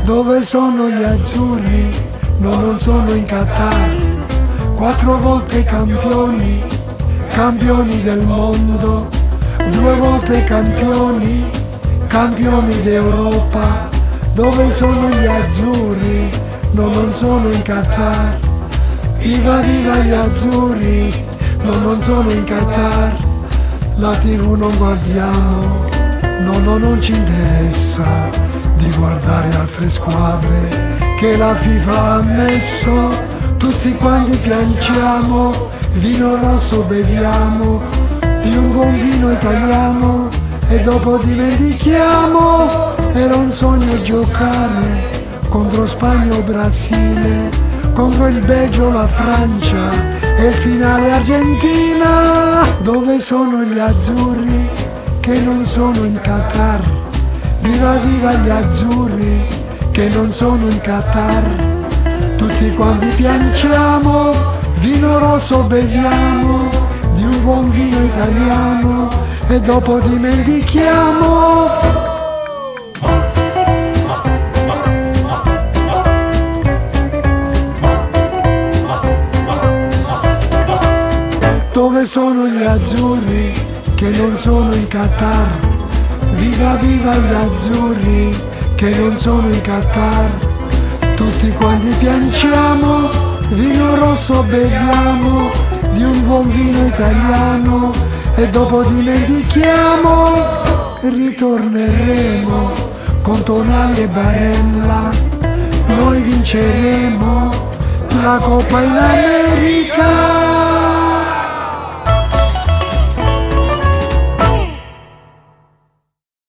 Dove sono gli azzurri? No, non sono in Qatar. 4 volte campioni, campioni del mondo. 2 volte campioni, campioni d'Europa. Dove sono gli azzurri? No, non sono in Qatar. Viva viva gli azzurri, no, non sono in Qatar. La TV non guardiamo, no, non ci interessa di guardare altre squadre che la FIFA ha messo. Tutti quanti piangiamo, vino rosso beviamo, di un buon vino italiano e dopo dimentichiamo. Era un sogno giocare contro Spagna o Brasile, contro il Belgio, la Francia e il finale Argentina. Dove sono gli azzurri che non sono in Qatar? Viva viva gli azzurri che non sono in Qatar. Tutti quanti piangiamo, vino rosso beviamo, di un buon vino italiano e dopo dimentichiamo. Dove sono gli azzurri che non sono in Qatar? Viva viva gli azzurri che non sono in Qatar. Tutti quanti piangiamo, vino rosso beviamo, di un buon vino italiano e dopo dimentichiamo. Ritorneremo con Tonali e Barella, noi vinceremo la Coppa in America.